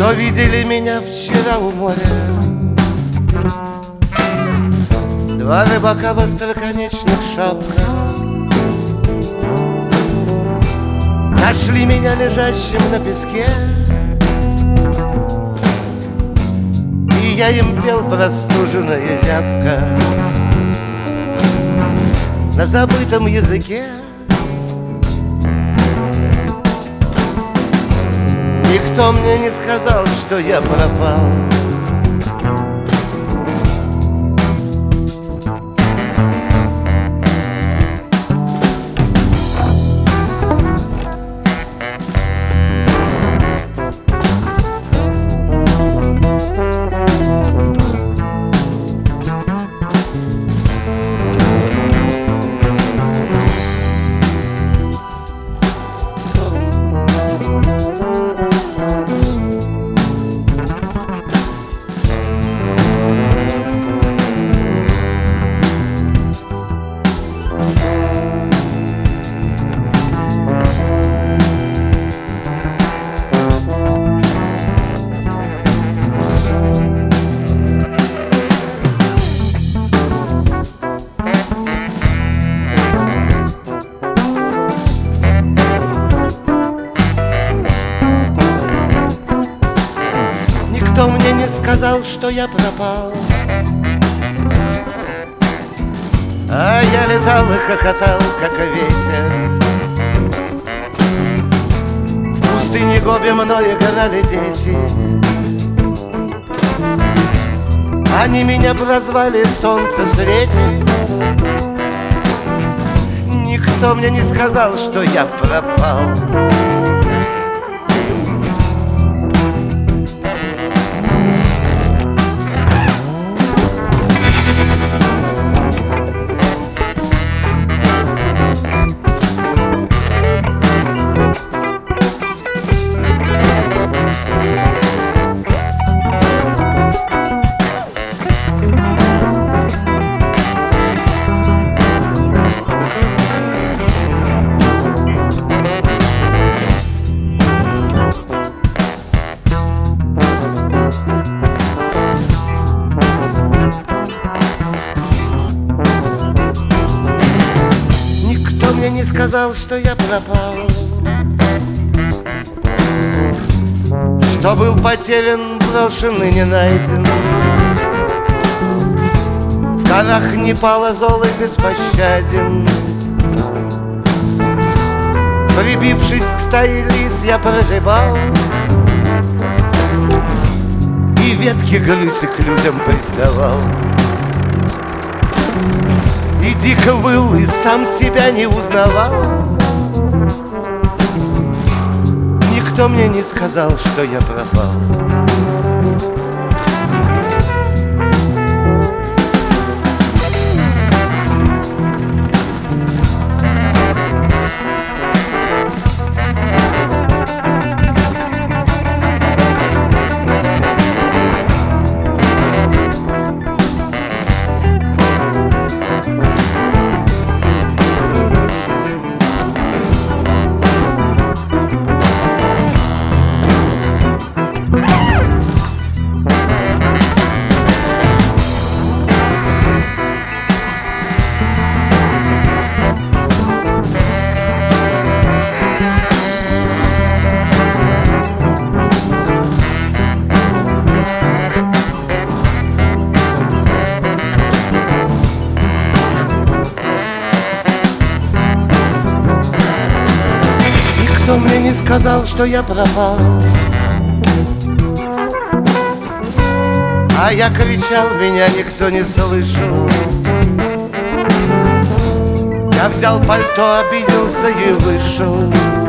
Что видели меня вчера у моря. Два рыбака в остроконечных шапках нашли меня лежащим на песке, и я им пел простуженная зябка на забытом языке. Никто мне не сказал, что я пропал. Никто мне не сказал, что я пропал, а я летал и хохотал, как ветер. В пустыне Гоби мной играли дети. Они меня прозвали «Солнце светит». Никто мне не сказал, что я пропал. Мне не сказал, что я пропал, что был потерян, брошен и не найден. В горах Непала зол и беспощаден. Прибившись к стае лис, я прозябал, и ветки грыз и к людям приставал. И дико выл, и сам себя не узнавал. Никто мне не сказал, что я пропал. Никто мне не сказал, что я пропал, а я кричал, меня никто не слышал. Я взял пальто, обиделся и вышел,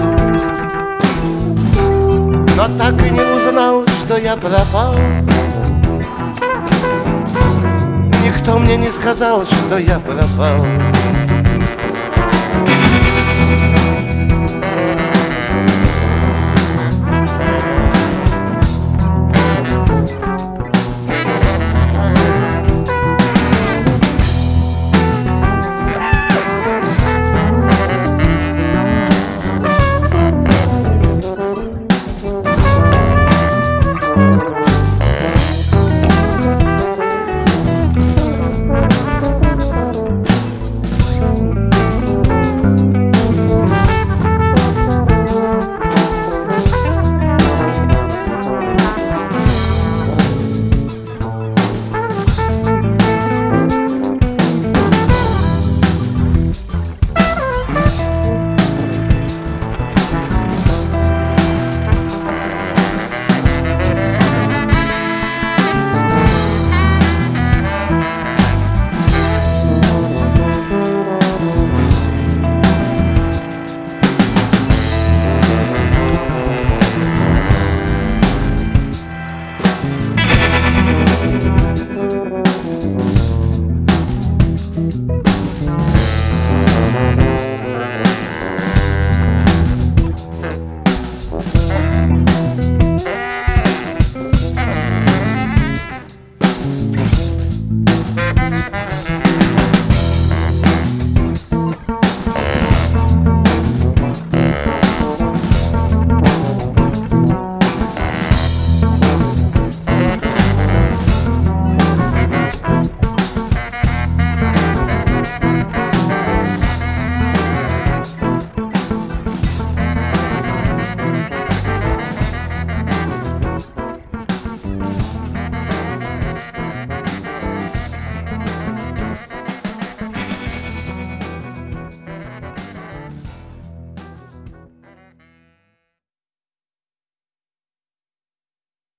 но так и не узнал, что я пропал. Никто мне не сказал, что я пропал.